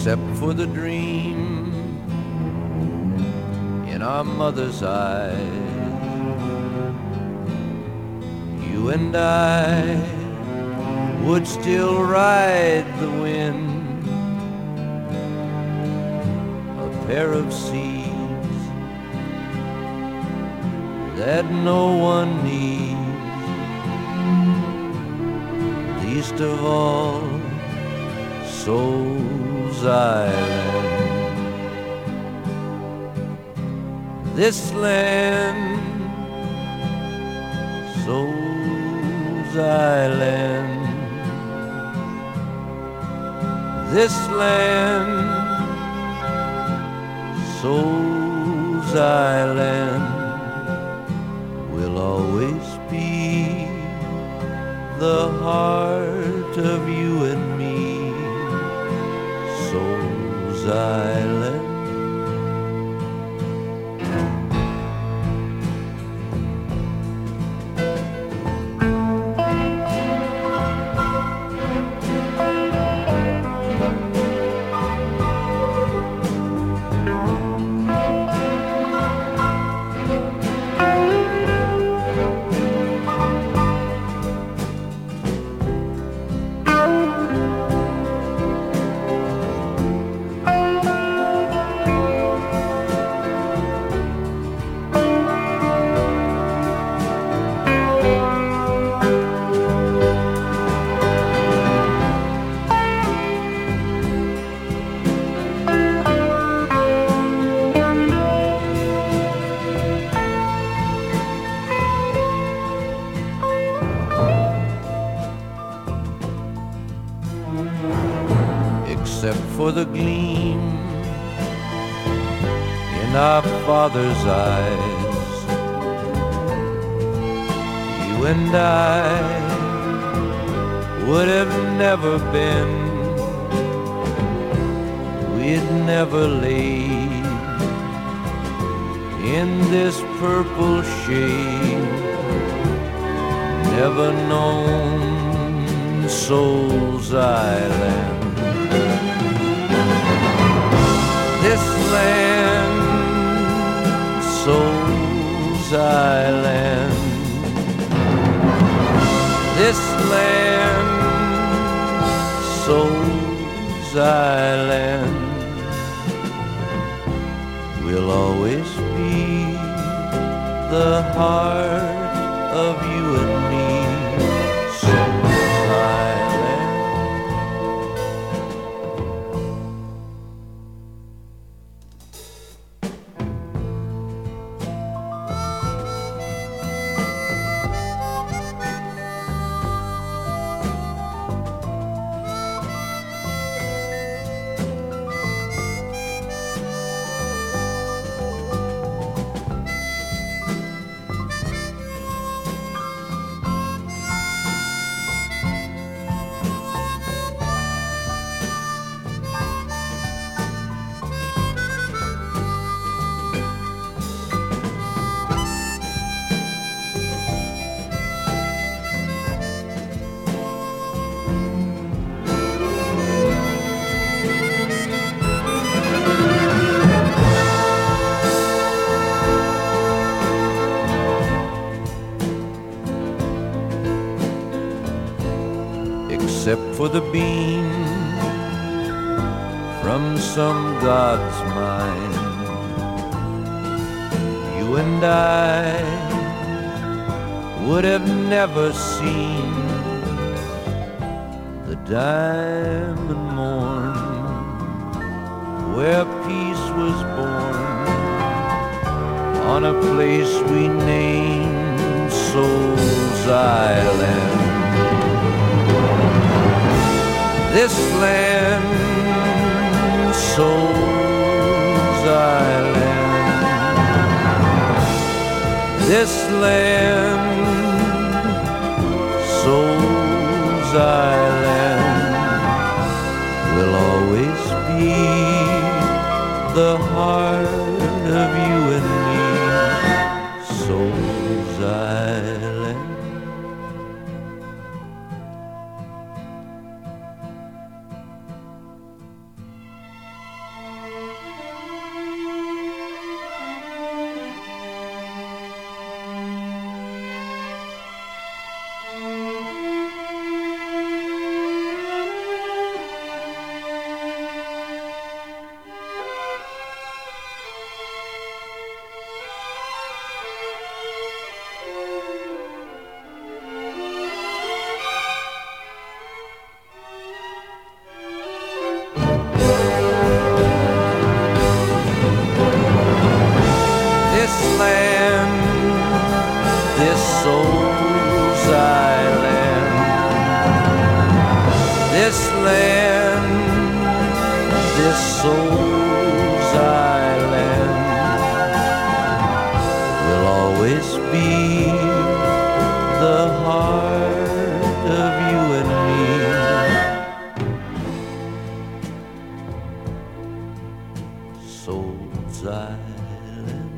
except for the dream in our mother's eyes. You and I would still ride the wind, a pair of seas that no one needs, least of all Soul's Island. This land, Soul's Island. This land, Soul's Island, will always be the heart of you and me, Soul's Island. Except for the gleam in our father's eyes, you and I would have never been, we'd never laid in this purple shade, never known Soul's Island. This land, Soul's Island. This land, Soul's Island, will always be the heart of you and me, Soul's Island. Except for the beam from some god's mind, you and I would have never seen the diamond morn where peace was born on a place we named Soul's Island. This land, Soul's Island. This land, Soul's Island, will always be the heart of you and me, Soul's Island. land, this soul's island, this land, this soul's island will always be the heart of you and me. Soul's island.